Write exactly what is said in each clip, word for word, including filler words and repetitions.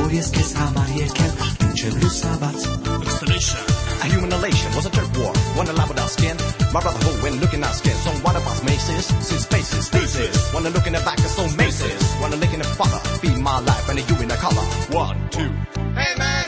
որ ես քեզ համար երկեմ մինչև լուսաբաց A human elation was a dirt war. Wanna lie with our skin? My brother who when looking our skin. So what about maces? Since spaces, faces. Wanna look in the back of so maces. Wanna lick in the father. Feed my life and you in the color. One, two. Hey man!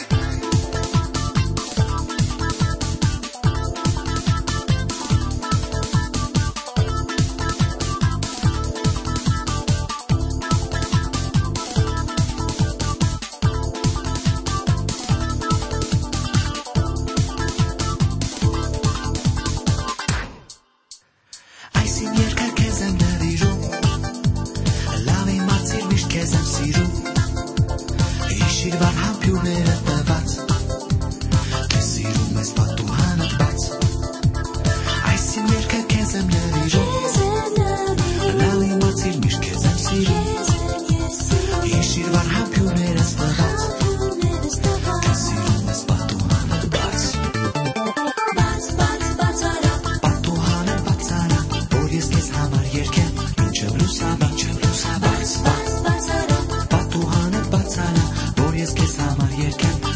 Պատուհանը բացարա, որ ես քեզ համար երկեմ